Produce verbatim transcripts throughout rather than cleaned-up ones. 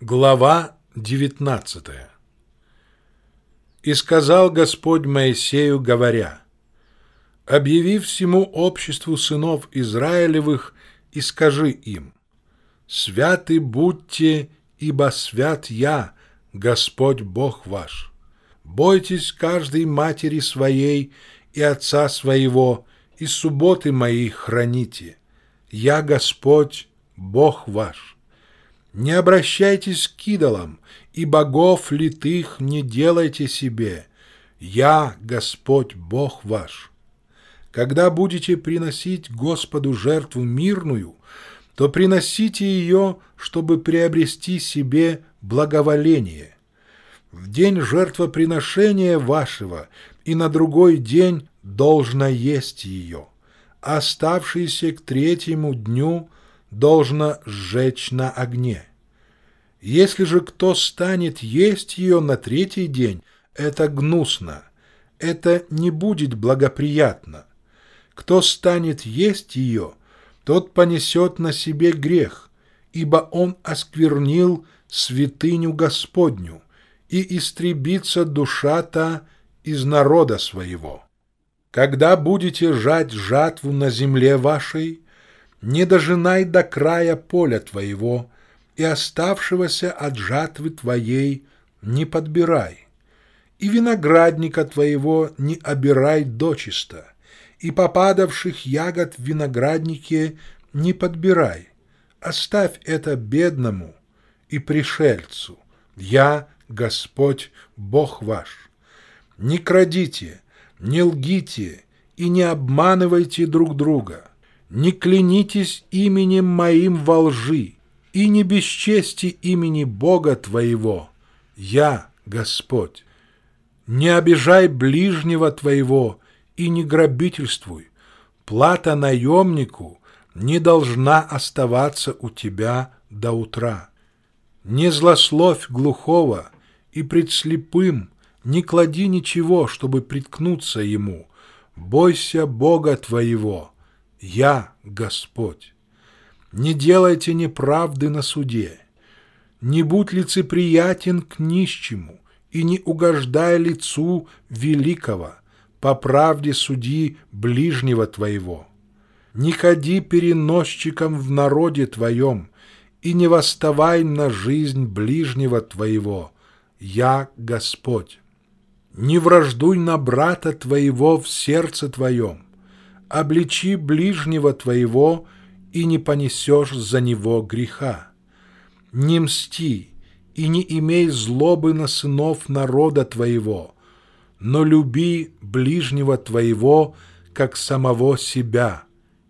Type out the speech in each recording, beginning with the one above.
Глава девятнадцатая. «И сказал Господь Моисею, говоря: объяви всему обществу сынов Израилевых и скажи им: святы будьте, ибо свят я, Господь Бог ваш. Бойтесь каждой матери своей и отца своего, и субботы мои храните. Я Господь Бог ваш. Не обращайтесь к идолам, и богов литых не делайте себе. Я Господь Бог ваш. Когда будете приносить Господу жертву мирную, то приносите ее, чтобы приобрести себе благоволение. В день жертвоприношения вашего и на другой день должно есть ее, а оставшиеся к третьему дню должно сжечь на огне. Если же кто станет есть ее на третий день, это гнусно, это не будет благоприятно. Кто станет есть ее, тот понесет на себе грех, ибо он осквернил святыню Господню, и истребится душа та из народа своего. Когда будете жать жатву на земле вашей, не дожинай до края поля твоего, и оставшегося от жатвы твоей не подбирай, и виноградника твоего не обирай дочисто, и попадавших ягод в винограднике не подбирай. Оставь это бедному и пришельцу. Я Господь Бог ваш. Не крадите, не лгите и не обманывайте друг друга. Не клянитесь именем моим во лжи, и не бесчести имени Бога твоего. Я Господь. Не обижай ближнего твоего и не грабительствуй. Плата наемнику не должна оставаться у тебя до утра. Не злословь глухого, и пред слепым не клади ничего, чтобы приткнуться ему. Бойся Бога твоего. Я Господь. Не делайте неправды на суде. Не будь лицеприятен к нищему, и не угождай лицу великого. По правде суди ближнего твоего. Не ходи переносчиком в народе твоем, и не восставай на жизнь ближнего твоего. Я Господь. Не враждуй на брата твоего в сердце твоем. Обличи ближнего твоего, и не понесешь за него греха. Не мсти, и не имей злобы на сынов народа твоего, но люби ближнего твоего, как самого себя.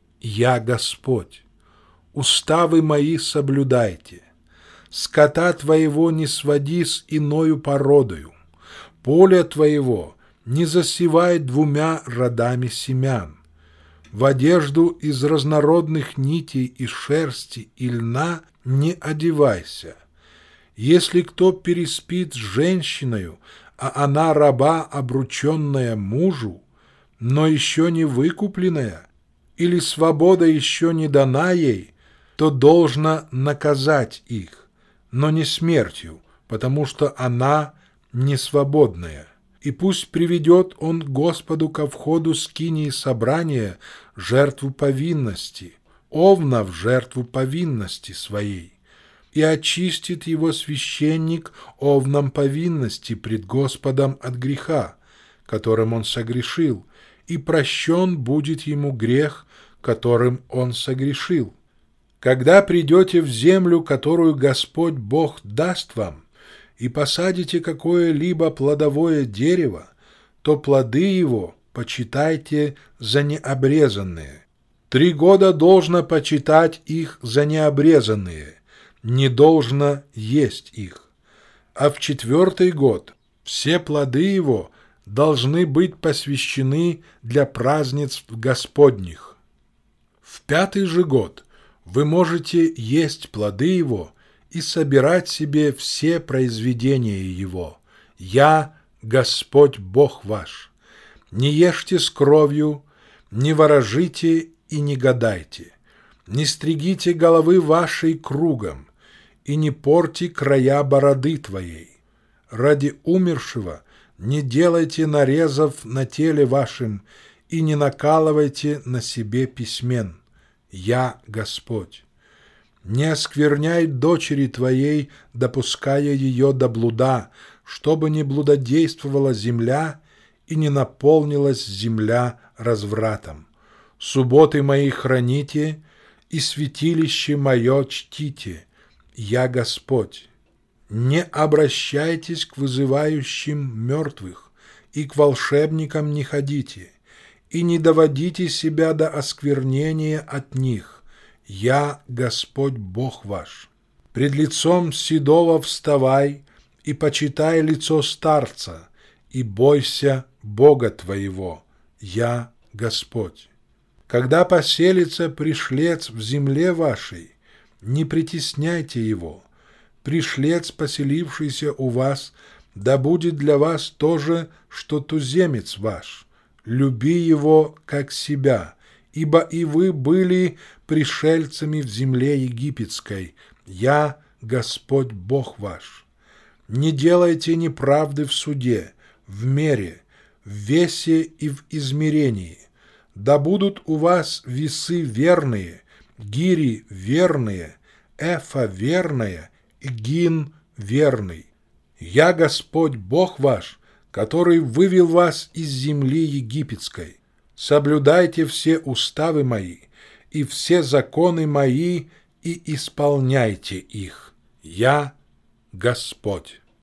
Я Господь. Уставы мои соблюдайте. Скота твоего не своди с иною породою. Поле твоего не засевай двумя родами семян. В одежду из разнородных нитей и шерсти и льна не одевайся. Если кто переспит с женщиною, а она раба, обрученная мужу, но еще не выкупленная, или свобода еще не дана ей, то должно наказать их, но не смертью, потому что она не свободная. И пусть приведет он Господу ко входу скинии собрания жертву повинности, овна в жертву повинности своей, и очистит его священник овном повинности пред Господом от греха, которым он согрешил, и прощен будет ему грех, которым он согрешил. Когда придете в землю, которую Господь Бог даст вам, и посадите какое-либо плодовое дерево, то плоды его почитайте за необрезанные. Три года должно почитать их за необрезанные, не должно есть их. А в четвертый год все плоды его должны быть посвящены для празднеств Господних. В пятый же год вы можете есть плоды его и собирать себе все произведения его. Я Господь Бог ваш. Не ешьте с кровью, не ворожите и не гадайте. Не стригите головы вашей кругом, и не порти края бороды твоей. Ради умершего не делайте нарезов на теле вашем и не накалывайте на себе письмен. Я Господь. Не оскверняй дочери твоей, допуская ее до блуда, чтобы не блудодействовала земля и не наполнилась земля развратом. Субботы мои храните, и святилище мое чтите. Я Господь. Не обращайтесь к вызывающим мертвых, и к волшебникам не ходите, и не доводите себя до осквернения от них. Я Господь Бог ваш. Пред лицом седого вставай, и почитай лицо старца, и бойся Бога твоего. Я Господь. Когда поселится пришлец в земле вашей, не притесняйте его. Пришлец, поселившийся у вас, да будет для вас то же, что туземец ваш. Люби его, как себя, ибо и вы были пришельцами в земле египетской. Я Господь Бог ваш. Не делайте неправды в суде, в мере, в весе и в измерении. Да будут у вас весы верные, гири верные, эфа верная и гин верный. Я Господь Бог ваш, который вывел вас из земли египетской. Соблюдайте все уставы мои и все законы мои и исполняйте их. Я Господь.